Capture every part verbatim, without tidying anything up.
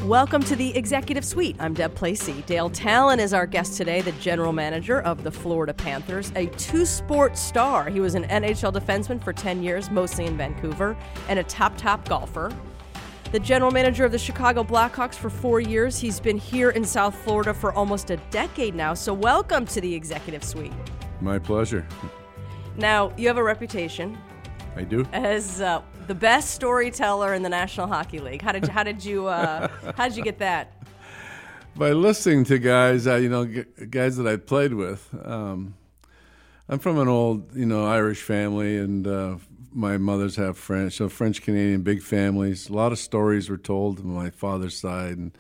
Welcome to the Executive Suite. I'm Deb Placey. Dale Talon is our guest today, the general manager of the Florida Panthers, a two-sport star. He was an N H L defenseman for ten years, mostly in Vancouver, and a top, top golfer. The general manager of the Chicago Blackhawks for four years. He's been here in South Florida for almost a decade now, so welcome to the Executive Suite. My pleasure. Now, you have a reputation. I do. As uh, the best storyteller in the National Hockey League. How did how did you uh, how did you get that? By listening to guys, uh, you know, g- guys that I played with. Um, I'm from an old, you know, Irish family, and uh, my mother's half French, so French Canadian, big families. A lot of stories were told on my father's side, and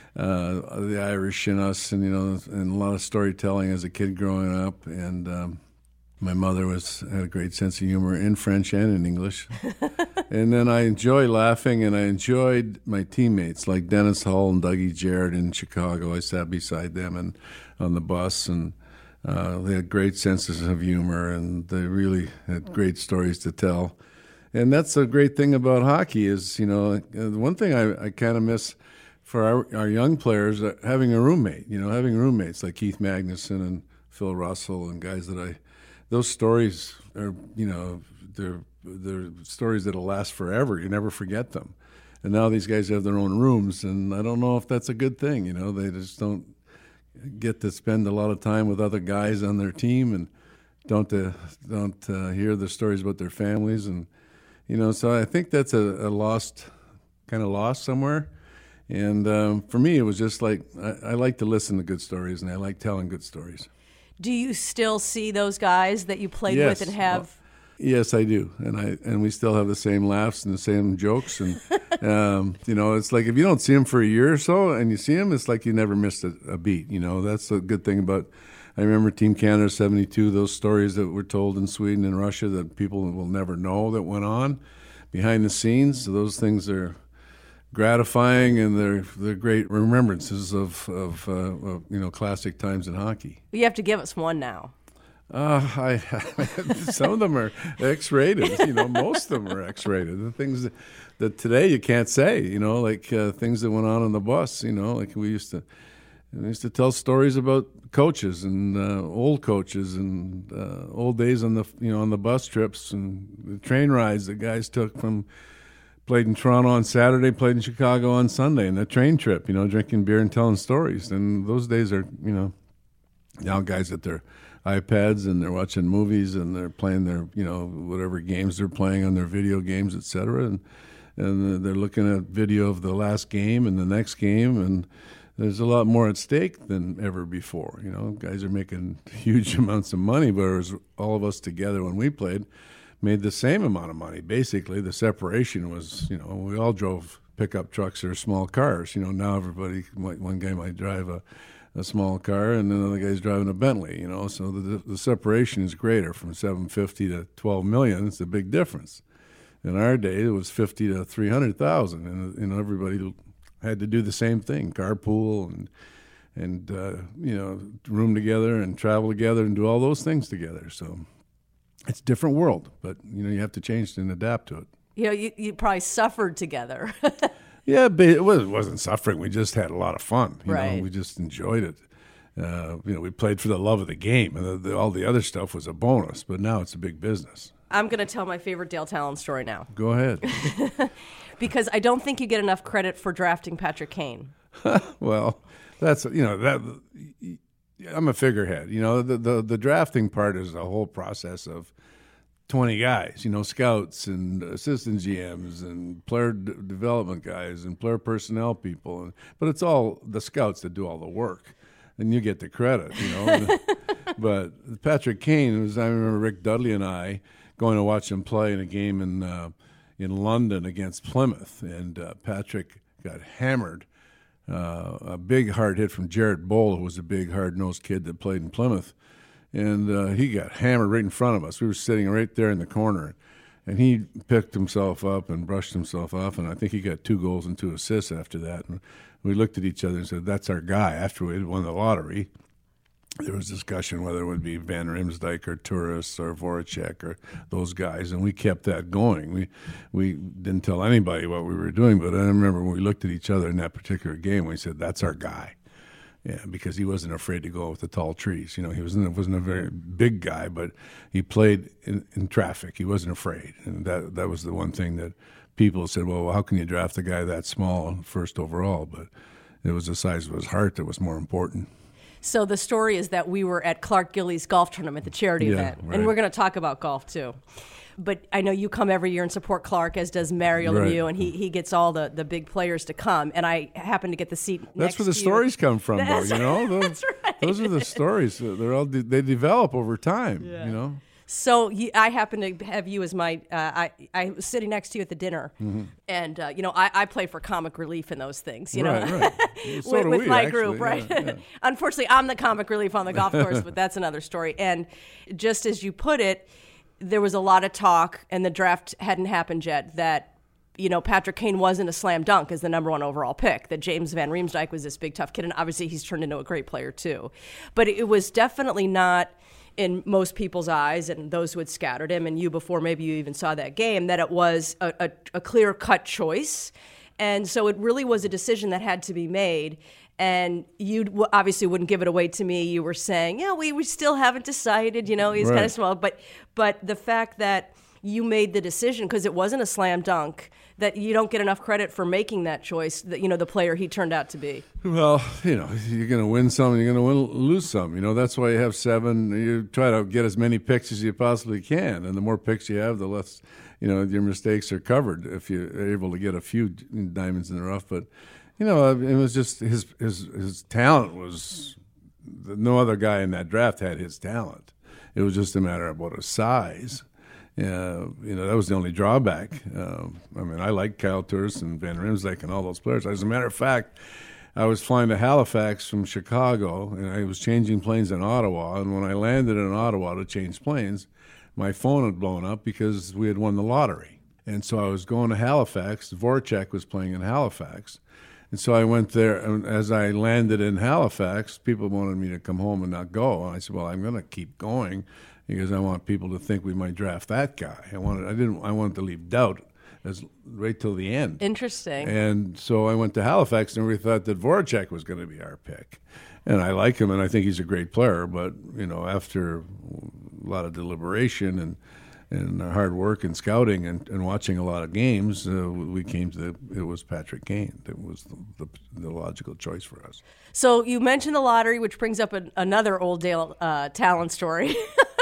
uh, the Irish in us, and you know, and a lot of storytelling as a kid growing up, and. Um, My mother was had a great sense of humor in French and in English. And then I enjoy laughing, and I enjoyed my teammates like Dennis Hull and Dougie Jarrett in Chicago. I sat beside them and on the bus, and uh, they had great senses of humor, and they really had great stories to tell. And that's the great thing about hockey is, you know, uh, one thing I, I kind of miss for our, our young players, uh, having a roommate, you know, having roommates like Keith Magnuson and Phil Russell and guys that I Those stories are, you know, they're they're stories that'll last forever. You never forget them. And now these guys have their own rooms, and I don't know if that's a good thing. You know, they just don't get to spend a lot of time with other guys on their team, and don't uh, don't uh, hear the stories about their families, and you know. So I think that's a, a lost kind of lost somewhere. And um, for me, it was just like I, I like to listen to good stories, and I like telling good stories. Do you still see those guys that you played yes. with and have? Well, yes, I do, and I and we still have the same laughs and the same jokes, and um, you know, it's like if you don't see them for a year or so, and you see them, it's like you never missed a, a beat. You know, that's the good thing about. I remember Team Canada seventy-two; those stories that were told in Sweden and Russia that people will never know that went on behind the scenes. So those things are gratifying, and they're they're great remembrances of of, uh, of you know classic times in hockey. You have to give us one now. Uh, I some of them are X-rated. You know, most of them are X-rated. The things that, that today you can't say. You know, like uh, things that went on on the bus. You know, like we used to we used to tell stories about coaches and uh, old coaches and uh, old days on the you know on the bus trips and the train rides that guys took from. Played in Toronto on Saturday, played in Chicago on Sunday, and a train trip, you know, drinking beer and telling stories. And those days are, you know, now guys at their iPads and they're watching movies and they're playing their, you know, whatever games they're playing on their video games, et cetera. And, and they're looking at video of the last game and the next game, and there's a lot more at stake than ever before. You know, guys are making huge amounts of money, but it was all of us together when we played. Made the same amount of money. Basically, the separation was, you know, we all drove pickup trucks or small cars. You know, now everybody, might, one guy might drive a, a small car, and another guy's driving a Bentley. You know, so the the separation is greater from seven fifty to twelve million. It's a big difference. In our day, it was fifty to three hundred thousand, and you know everybody had to do the same thing: carpool and and uh, you know room together and travel together and do all those things together. So. It's a different world, but you know you have to change and adapt to it. You know, you, you probably suffered together. Yeah, but it wasn't suffering. We just had a lot of fun. You right. know, we just enjoyed it. Uh, you know, we played for the love of the game, and the, the, all the other stuff was a bonus. But now it's a big business. I'm going to tell my favorite Dale Talon story now. Go ahead. Because I don't think you get enough credit for drafting Patrick Kane. Well, that's you know that. I'm a figurehead. You know, the, the the drafting part is a whole process of twenty guys, you know, scouts and assistant G Ms and player d- development guys and player personnel people. And, but it's all the scouts that do all the work, and you get the credit, you know. But Patrick Kane, was, I remember Rick Dudley and I going to watch him play in a game in, uh, in London against Plymouth, and uh, Patrick got hammered. Uh, a big hard hit from Jared Boll, who was a big hard-nosed kid that played in Plymouth. And uh, he got hammered right in front of us. We were sitting right there in the corner. And he picked himself up and brushed himself off, and I think he got two goals and two assists after that. And we looked at each other and said, that's our guy, after we had won the lottery. there was discussion whether it would be Van Riemsdyk or Turris or Voracek or those guys, and we kept that going. We we didn't tell anybody what we were doing, but I remember when we looked at each other in that particular game, we said, that's our guy. Yeah, because he wasn't afraid to go with the tall trees. You know, he wasn't wasn't a very big guy, but he played in, in traffic. He wasn't afraid, and that that was the one thing that people said, well, how can you draft a guy that small first overall? But it was the size of his heart that was more important. So the story is that we were at Clark Gillies golf tournament, the charity Yeah, event, right. and we're going to talk about golf too. But I know you come every year and support Clark, as does Mario Right. Lemieux, and he, he gets all the, the big players to come. And I happen to get the seat next That's where the to you. stories come from, though. That's You know, those, That's right. those are the stories. They're all they develop over time. You know. So you, I happen to have you as my. Uh, I I was sitting next to you at the dinner, Mm-hmm. and uh, you know I, I play for comic relief in those things. You know, Right, right. So with, do with we, my actually. group, right? Yeah, yeah. Unfortunately, I'm the comic relief on the golf course, but that's another story. And just as you put it, there was a lot of talk, and the draft hadn't happened yet, that, you know, Patrick Kane wasn't a slam dunk as the number one overall pick, that James Van Riemsdyk was this big, tough kid, and obviously he's turned into a great player too. But it was definitely not, in most people's eyes, and those who had scouted him, and you before maybe you even saw that game, that it was a, a, a clear-cut choice. And so it really was a decision that had to be made. And you w- obviously wouldn't give it away to me. You were saying, yeah, we, we still haven't decided, you know, he's Right. kind of small. But but the fact that you made the decision, because it wasn't a slam dunk, that you don't get enough credit for making that choice, that, you know, the player he turned out to be. Well, you know, you're going to win some, you're going to lose some. You know, that's why you have seven. You try to get as many picks as you possibly can, and the more picks you have, the less, you know, your mistakes are covered if you're able to get a few diamonds in the rough. But, you know, it was just his his his talent was no other guy in that draft had his talent. It was just a matter of what his size. Yeah, you know, that was the only drawback. Uh, I mean, I like Kyle Turris and Van Riemsdyk and all those players. As a matter of fact, I was flying to Halifax from Chicago, and I was changing planes in Ottawa. And when I landed in Ottawa to change planes, my phone had blown up because we had won the lottery. And so I was going to Halifax. Voracek was playing in Halifax. And so I went there, and as I landed in Halifax, people wanted me to come home and not go. And I said, well, I'm going to keep going, because I want people to think we might draft that guy. I wanted, I didn't, I wanted to leave doubt as right till the end. Interesting. And so I went to Halifax, and we thought that Voracek was going to be our pick. And I like him, and I think he's a great player. But you know, after a lot of deliberation and and hard work and scouting and, and watching a lot of games, uh, we came to the, it was Patrick Kane that was the, the, the logical choice for us. So you mentioned the lottery, which brings up an, another old Dale uh, Talon story.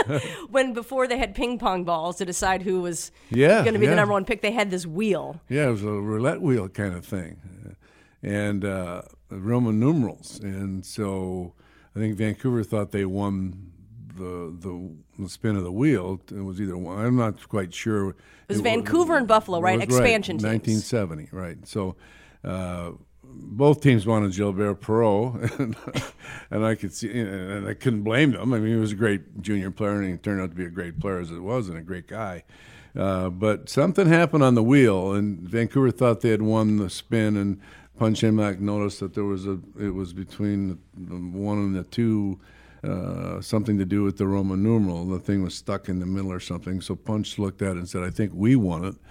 When before they had ping pong balls to decide who was Yeah, going to be yeah. the number one pick, they had this wheel. Yeah, it was a roulette wheel kind of thing, and uh, Roman numerals. And so I think Vancouver thought they won the the, the spin of the wheel. It was either one. I'm not quite sure. It was Vancouver and Buffalo, right? was Expansion teams. nineteen seventy, right? So. Uh, both teams wanted Gilbert Perreault, and, and I could see, and I couldn't blame them. I mean, he was a great junior player, and he turned out to be a great player as it was, and a great guy. Uh, but something happened on the wheel, and Vancouver thought they had won the spin, and Punch Imlach noticed that there was a, it was between the, the one and the two, uh, something to do with the Roman numeral. The thing was stuck in the middle or something. So Punch looked at it and said, "I think we won it."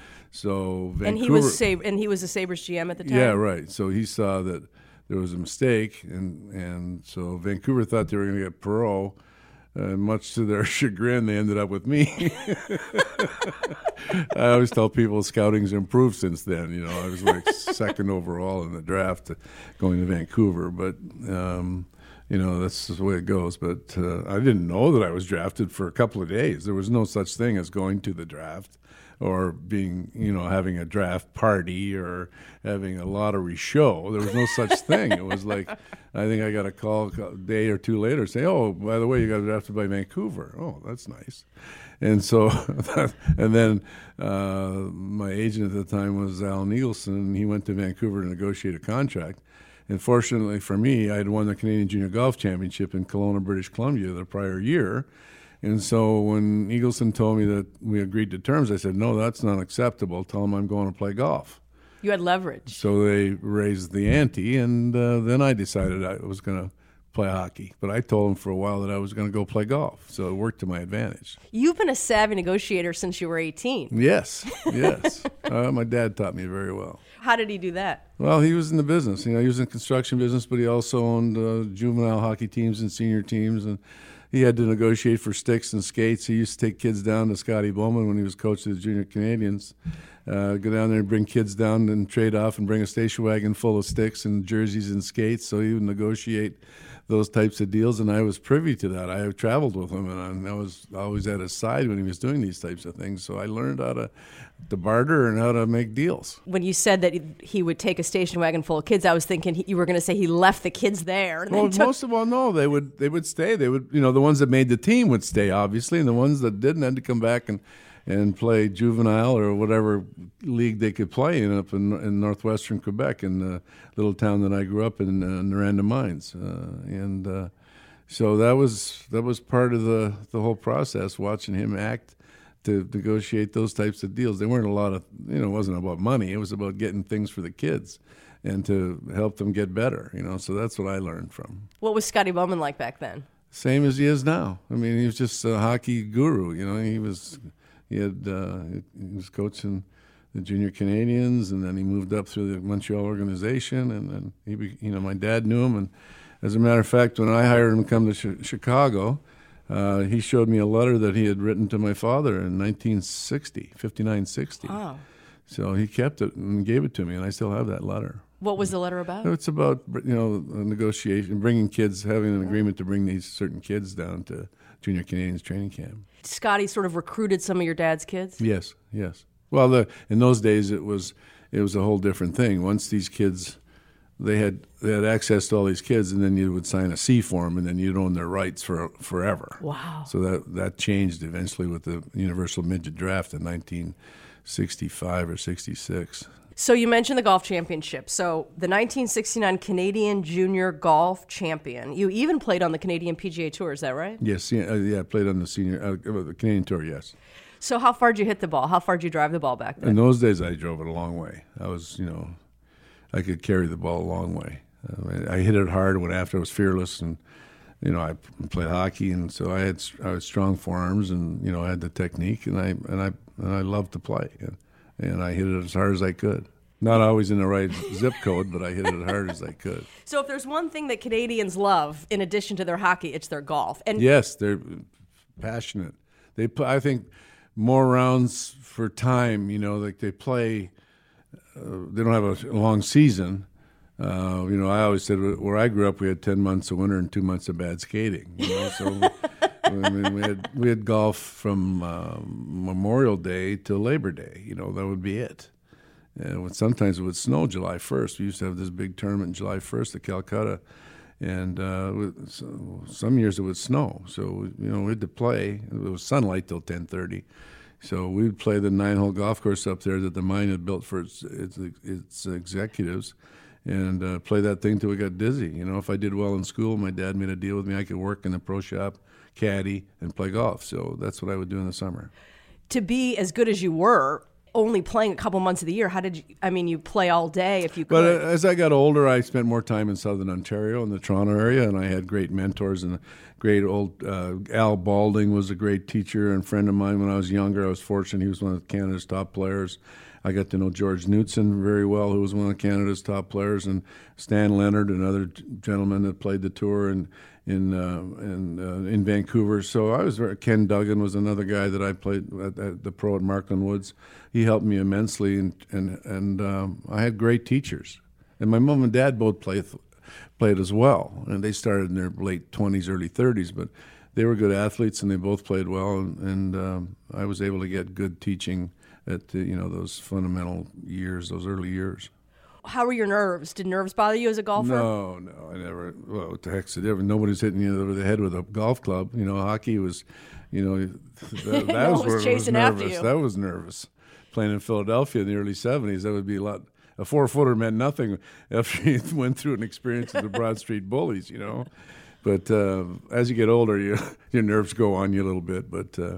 So Vancouver, And he was Sab- and he was the Sabres G M at the time. yeah, right. So he saw that there was a mistake, and and so Vancouver thought they were going to get Perreault, and much to their chagrin, they ended up with me. I always tell people scouting's improved since then. You know, I was like second overall in the draft going to Vancouver, but. Um, You know, that's the way it goes. But uh, I didn't know that I was drafted for a couple of days. There was no such thing as going to the draft or being, you know, having a draft party or having a lottery show. There was no such thing. It was like, I think I got a call a day or two later say, oh, by the way, you got drafted by Vancouver. Oh, that's nice. And so, and then uh, my agent at the time was Alan Eagleson, and he went to Vancouver to negotiate a contract. And fortunately for me, I had won the Canadian Junior Golf Championship in Kelowna, British Columbia the prior year. And so when Eagleson told me that we agreed to terms, I said, no, that's not acceptable. Tell him I'm going to play golf. You had leverage. So they raised the ante, and uh, then I decided I was going to play hockey. But I told him for a while that I was going to go play golf, so it worked to my advantage. You've been a savvy negotiator since you were eighteen. Yes, yes. uh, my dad taught me very well. How did he do that? Well, he was in the business. You know, he was in the construction business, but he also owned uh, juvenile hockey teams and senior teams, and he had to negotiate for sticks and skates. He used to take kids down to Scotty Bowman when he was coach of the Junior Canadians. Uh, go down there and bring kids down and trade off and bring a station wagon full of sticks and jerseys and skates. So he would negotiate those types of deals, and I was privy to that. I traveled with him, and I was always at his side when he was doing these types of things. So I learned how to, to barter and how to make deals. When you said that he would take a station wagon full of kids, I was thinking he, you were going to say he left the kids there. And well, then took... most of all, no, they would they would stay. They would, you know, the ones that made the team would stay, obviously, and the ones that didn't had to come back and. and play juvenile or whatever league they could play in up in, in northwestern Quebec, in the little town that I grew up in, uh, Noranda Mines. Uh, and uh, so that was that was part of the, the whole process, watching him act to negotiate those types of deals. They weren't a lot of, you know, it wasn't about money. It was about getting things for the kids and to help them get better, you know. So that's what I learned from. What was Scotty Bowman like back then? Same as he is now. I mean, he was just a hockey guru, you know. He was... He had uh, he was coaching the Junior Canadians, and then he moved up through the Montreal organization, and then he, be, you know, my dad knew him, and as a matter of fact, when I hired him to come to sh- Chicago, uh, he showed me a letter that he had written to my father in nineteen sixty, fifty-nine sixty. Wow. So he kept it and gave it to me, and I still have that letter. What was the letter about? It's about, you know, a negotiation, bringing kids, having an agreement to bring these certain kids down to Junior Canadians training camp. Scotty sort of recruited some of your dad's kids? Yes, yes. Well, the, in those days it was it was a whole different thing. Once these kids, they had they had access to all these kids, and then you would sign a C form, and then you'd own their rights for forever. Wow. So that that changed eventually with the Universal Midget Draft in nineteen sixty-five or sixty-six. So you mentioned the golf championship. So the nineteen sixty-nine Canadian Junior Golf Champion. You even played on the Canadian P G A Tour, is that right? Yes, yeah, uh, yeah I played on the senior uh, the Canadian Tour, yes. So how far did you hit the ball? How far did you drive the ball back then? In those days, I drove it a long way. I was, you know, I could carry the ball a long way. Uh, I hit it hard when after I was fearless, and you know, I played hockey, and so I had I had strong forearms, and you know, I had the technique, and I and I and I loved to play. And, And I hit it as hard as I could. Not always in the right zip code, but I hit it as hard as I could. So if there's one thing that Canadians love, in addition to their hockey, it's their golf. And yes, they're passionate. They, I think, more rounds for time. You know, like they play. Uh, they don't have a long season. Uh, you know, I always said where I grew up, we had ten months of winter and two months of bad skating. You know, so. I mean, we had we had golf from uh, Memorial Day till Labor Day. You know, that would be it. And sometimes it would snow July first. We used to have this big tournament July first at Calcutta, and uh, so some years it would snow. So you know, we had to play. It was sunlight till ten thirty. So we would play the nine-hole golf course up there that the mine had built for its its, its executives, and uh, play that thing till we got dizzy. You know, if I did well in school, my dad made a deal with me. I could work in the pro shop, caddy, and play golf. So that's what I would do in the summer. To be as good as you were, only playing a couple months of the year, how did you, I mean, you play all day if you could. But uh, as I got older, I spent more time in southern Ontario, in the Toronto area, and I had great mentors. And great old uh, Al Balding was a great teacher and friend of mine when I was younger. I was fortunate. He was one of Canada's top players. I got to know George Knutson very well, who was one of Canada's top players, and Stan Leonard, another gentleman that played the tour in in uh, in, uh, in Vancouver. So I was very, Ken Duggan was another guy that I played at, at the pro at Markland Woods. He helped me immensely, and and and um, I had great teachers. And my mom and dad both played played as well, and they started in their late twenties, early thirties, but they were good athletes, and they both played well, and, and um, I was able to get good teaching at the, you know, those fundamental years, those early years. How were your nerves? Did nerves bother you as a golfer? No, no, I never. Well, what the heck's the difference? Nobody's hitting you over the head with a golf club. You know, hockey was, you know, that, that no was was where it was chasing nervous. after you. That was nervous. Playing in Philadelphia in the early seventies, that would be a lot. A four-footer meant nothing after you went through an experience with the Broad Street Bullies, you know. But uh, as you get older, you, your nerves go on you a little bit. But uh,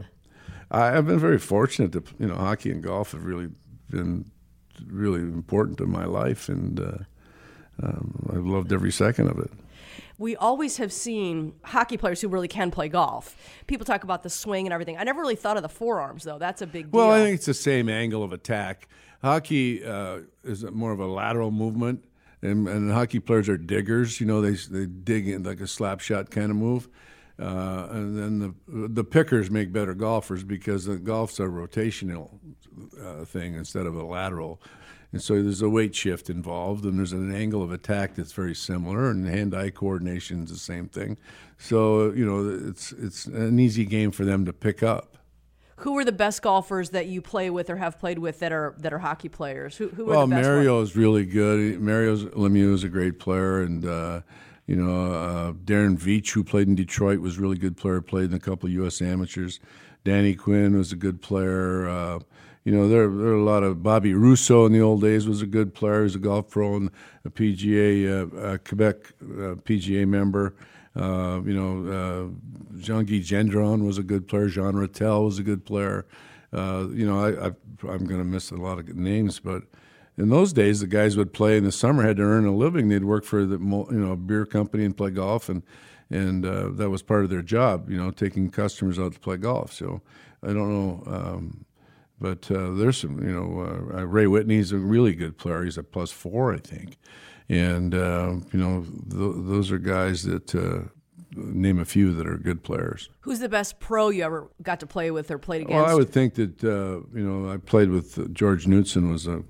I, I've been very fortunate to, you know, hockey and golf have really been really important to my life, and uh, um, I've loved every second of it. we always have seen hockey players who really can play golf. People talk about the swing and everything. I never really thought of the forearms, though. That's a big deal. Well, I think it's the same angle of attack. Hockey uh, is more of a lateral movement, and, and hockey players are diggers. You know, they they dig in like a slap shot kind of move. Uh, and then the the pickers make better golfers because the golf's a rotational uh, thing instead of a lateral. And so there's a weight shift involved, and there's an angle of attack that's very similar, and hand-eye coordination is the same thing. So, you know, it's it's an easy game for them to pick up. Who are the best golfers that you play with or have played with that are that are hockey players? Who, who are well, the best Mario ones? is really good. Mario Lemieux is a great player, and uh, you know, uh, Darren Veach, who played in Detroit, was a really good player. Played in a couple of U S amateurs. Danny Quinn was a good player. Uh, You know, there, there are a lot of Bobby Rousseau in the old days was a good player. He was a golf pro and a P G A, uh, uh, Quebec uh, P G A member. Uh, you know, uh, Jean-Guy Gendron was a good player. Jean Rattel was a good player. Uh, you know, I, I, I'm going to miss a lot of names, but in those days, the guys would play in the summer, had to earn a living. They'd work for the you know beer company and play golf, and and uh, that was part of their job. You know, taking customers out to play golf. So I don't know. Um, But uh, there's some, you know, uh, Ray Whitney's a really good player. He's a plus four, I think. And, uh, you know, th- those are guys that, uh, name a few that are good players. Who's the best pro you ever got to play with or played against? Well, I would think that, uh, you know, I played with uh, George Knudson was a,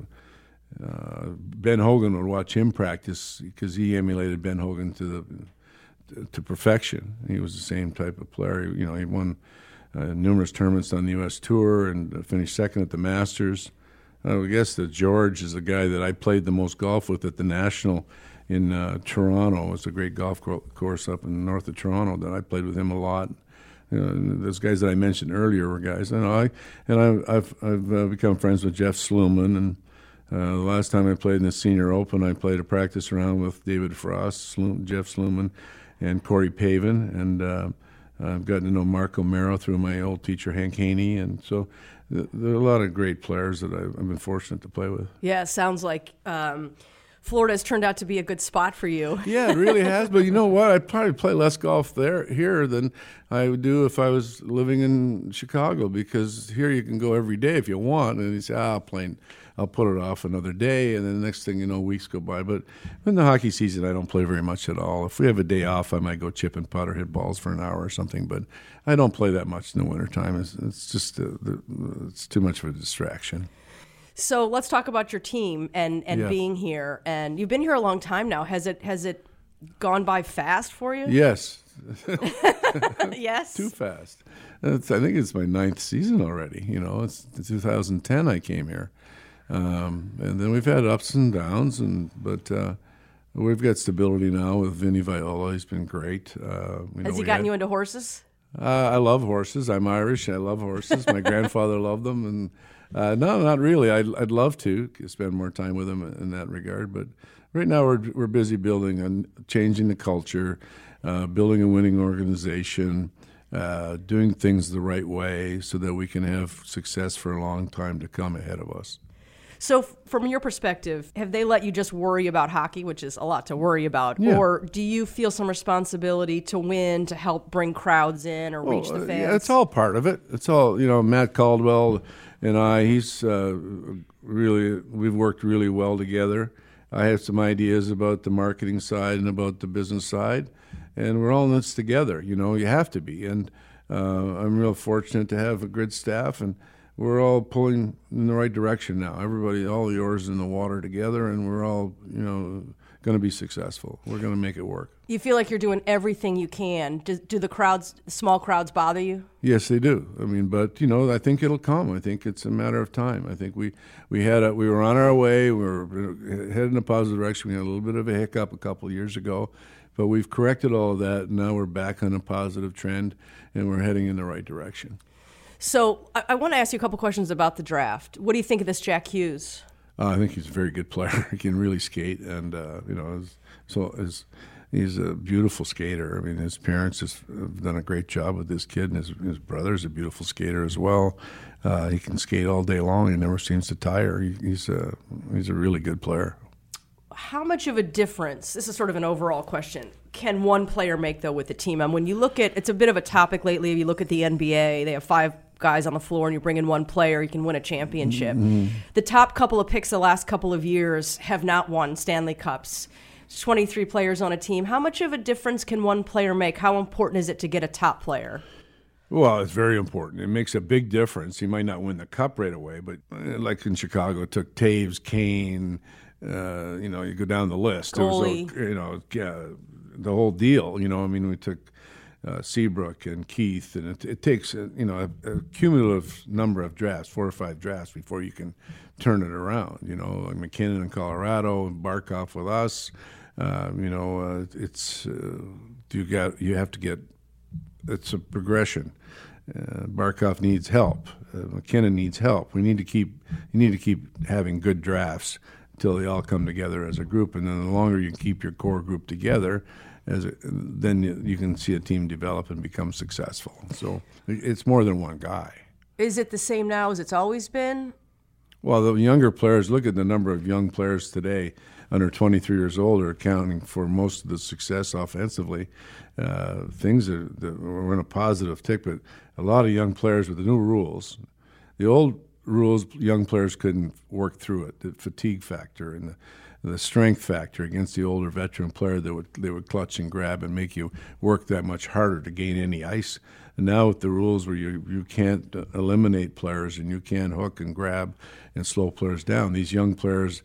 uh, Ben Hogan would watch him practice because he emulated Ben Hogan to the, to perfection. He was the same type of player. You know, he won Uh, numerous tournaments on the U S Tour and uh, finished second at the Masters. Uh, I guess that George is the guy that I played the most golf with at the National in uh, Toronto. It's a great golf co- course up in north of Toronto that I played with him a lot. You know, and those guys that I mentioned earlier were guys. And I and I, I've I've uh, become friends with Jeff Sluman. And uh, the last time I played in the Senior Open, I played a practice round with David Frost, Slum, Jeff Sluman, and Corey Pavin. And uh, I've gotten to know Mark O'Mara through my old teacher, Hank Haney. And so th- there are a lot of great players that I've, I've been fortunate to play with. Yeah, it sounds like um, Florida has turned out to be a good spot for you. Yeah, it really has. But you know what? I'd probably play less golf there here than I would do if I was living in Chicago, because here you can go every day if you want. And you say, ah, I'll, play, I'll put it off another day. And then the next thing you know, weeks go by. But in the hockey season, I don't play very much at all. If we have a day off, I might go chip and putt or hit balls for an hour or something. But I don't play that much in the wintertime. It's, it's just uh, it's too much of a distraction. So let's talk about your team and, and Yeah. being here. And you've been here a long time now. Has it has it gone by fast for you? Yes. Yes. Too fast. It's, I think it's my ninth season already. You know, it's two thousand ten I came here. Um, and then we've had ups and downs, and but uh, we've got stability now with Vinny Viola. He's been great. Uh, you know, Has he we gotten had- you into horses? Uh, I love horses. I'm Irish. I love horses. My grandfather loved them, and uh, no, not really. I'd, I'd love to spend more time with them in that regard. But right now, we're we're busy building and changing the culture, uh, building a winning organization, uh, doing things the right way, so that we can have success for a long time to come ahead of us. So f- from your perspective, have they let you just worry about hockey, which is a lot to worry about? Yeah. Or do you feel some responsibility to win, to help bring crowds in or reach the Well, uh, fans? Yeah, it's all part of it. It's all, you know, Matt Caldwell and I, he's uh, really, we've worked really well together. I have some ideas about the marketing side and about the business side, and we're all in this together. You know, you have to be. And uh, I'm real fortunate to have a good staff, and we're all pulling in the right direction now. Everybody, all the oars in the water together, and we're all, you know, going to be successful. We're going to make it work. You feel like you're doing everything you can. Do, do the crowds, the small crowds, bother you? Yes, they do. I mean, but you know, I think it'll come. I think it's a matter of time. I think we we had a, we were on our way. We were headed in a positive direction. We had a little bit of a hiccup a couple of years ago, but we've corrected all of that, and now we're back on a positive trend, and we're heading in the right direction. So I, I want to ask you a couple questions about the draft. What do you think of this Jack Hughes? Uh, I think he's a very good player. He can really skate, and uh, you know, is, so is he's a beautiful skater. I mean, his parents has- have done a great job with this kid, and his his brother's a beautiful skater as well. Uh, he can skate all day long. He never seems to tire. He, he's a he's a really good player. How much of a difference, this is sort of an overall question, can one player make, though, with the team? And when you look at, it's a bit of a topic lately, if you look at the N B A, they have five guys on the floor and you bring in one player, you can win a championship. Mm-hmm. The top couple of picks the last couple of years have not won Stanley Cups. twenty-three players on a team. How much of a difference can one player make? How important is it to get a top player? Well, it's very important. It makes a big difference. He might not win the cup right away, but like in Chicago, it took Taves, Kane, uh, you know, you go down the list. Goalie. It was, you know, yeah, the whole deal. You know, I mean, we took uh, Seabrook and Keith, and it, it takes, uh, you know, a, a cumulative number of drafts, four or five drafts, before you can turn it around. You know, like McKinnon in Colorado and Barkov with us. Uh, you know, uh, it's uh, you got you have to get. It's a progression. Uh, Barkov needs help. Uh, McKinnon needs help. We need to keep. You need to keep having good drafts until they all come together as a group. And then the longer you keep your core group together, as a, then you, you can see a team develop and become successful. So it's more than one guy. Is it the same now as it's always been? Well, the younger players, look at the number of young players today under twenty-three years old are accounting for most of the success offensively. Uh, things are we're in a positive tick, but a lot of young players with the new rules. The old rules, young players couldn't work through it. The fatigue factor and the, the strength factor against the older veteran player that would they would clutch and grab and make you work that much harder to gain any ice. And now with the rules where you you can't eliminate players and you can't hook and grab and slow players down, these young players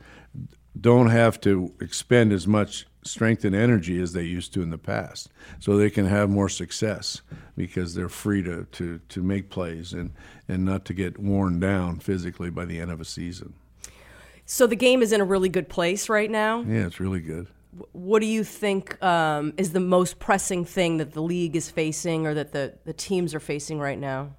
don't have to expend as much strength and energy as they used to in the past. So they can have more success because they're free to, to, to make plays and, and not to get worn down physically by the end of a season. So the game is in a really good place right now? Yeah, it's really good. What do you think um, is the most pressing thing that the league is facing or that the, the teams are facing right now?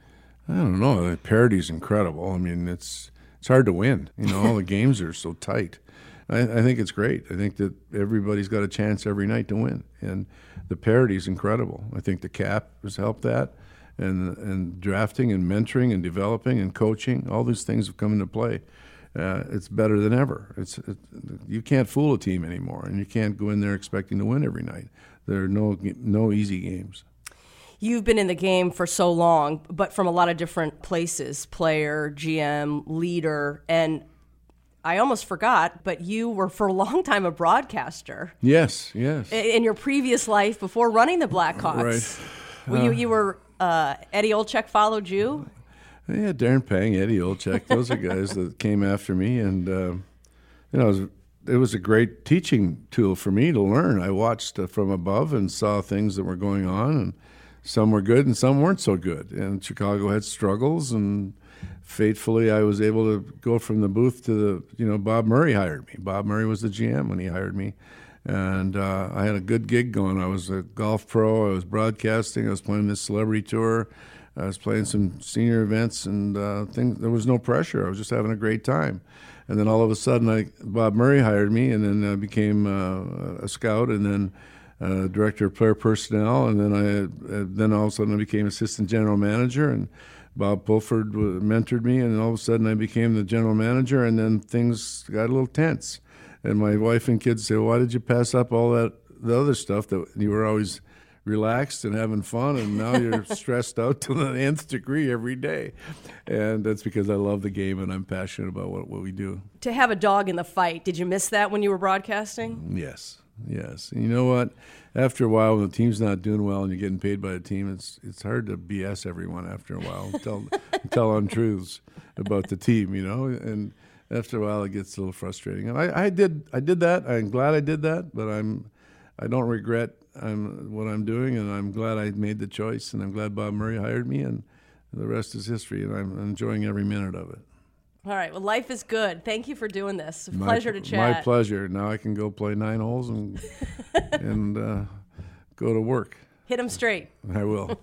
I don't know. The parity's incredible. I mean, it's it's hard to win. You know, all the games are so tight. I, I think it's great. I think that everybody's got a chance every night to win, and the parity's incredible. I think the cap has helped that, and and drafting and mentoring and developing and coaching, all these things have come into play. Uh, it's better than ever. It's it, you can't fool a team anymore, and you can't go in there expecting to win every night. There are no no easy games. You've been in the game for so long, but from a lot of different places, player, G M, leader, and I almost forgot, but you were for a long time a broadcaster. Yes, yes. In your previous life before running the Blackhawks. Right. Well, you, you were, uh, Eddie Olczyk followed you? Yeah, Darren Pang, Eddie Olczyk, those are guys that came after me, and uh, you know, it was, it was a great teaching tool for me to learn. I watched uh, from above and saw things that were going on, and some were good and some weren't so good. And Chicago had struggles, and fatefully I was able to go from the booth to the, you know, Bob Murray hired me. Bob Murray was the G M when he hired me. And uh, I had a good gig going. I was a golf pro. I was broadcasting. I was playing this celebrity tour. I was playing some senior events, and uh, things, there was no pressure. I was just having a great time. And then all of a sudden, I, Bob Murray hired me, and then I became uh, a scout, and then uh, director of player personnel. And then I, uh, then all of a sudden, I became assistant general manager, and Bob Pulford mentored me, and all of a sudden, I became the general manager. And then things got a little tense. And my wife and kids say, well, "Why did you pass up all that the other stuff that you were always relaxed and having fun, and now you're stressed out to the nth degree every day?" And that's because I love the game and I'm passionate about what, what we do. To have a dog in the fight, did you miss that when you were broadcasting? Yes, yes. And you know what? After a while, when the team's not doing well and you're getting paid by the team, it's it's hard to B S everyone after a while, tell tell untruths about the team, you know. And after a while, it gets a little frustrating. And I, I did I did that. I'm glad I did that, but I'm I don't regret I'm, what I'm doing, and I'm glad I made the choice, and I'm glad Bob Murray hired me, and the rest is history, and I'm enjoying every minute of it. All right. Well, life is good. Thank you for doing this. My, pleasure to chat. My pleasure. Now I can go play nine holes and and uh, go to work. Hit them straight. I will.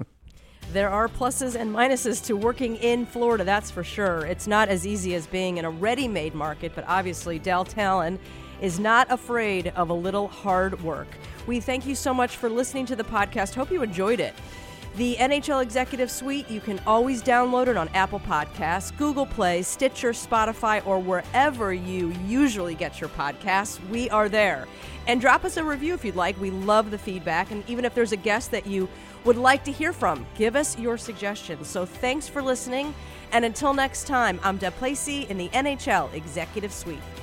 There are pluses and minuses to working in Florida, that's for sure. It's not as easy as being in a ready-made market, but obviously Del Talon is not afraid of a little hard work. We thank you so much for listening to the podcast. Hope you enjoyed it. The N H L Executive Suite, you can always download it on Apple Podcasts, Google Play, Stitcher, Spotify, or wherever you usually get your podcasts. We are there. And drop us a review if you'd like. We love the feedback. And even if there's a guest that you would like to hear from, give us your suggestions. So thanks for listening. And until next time, I'm Deb Placey in the N H L Executive Suite.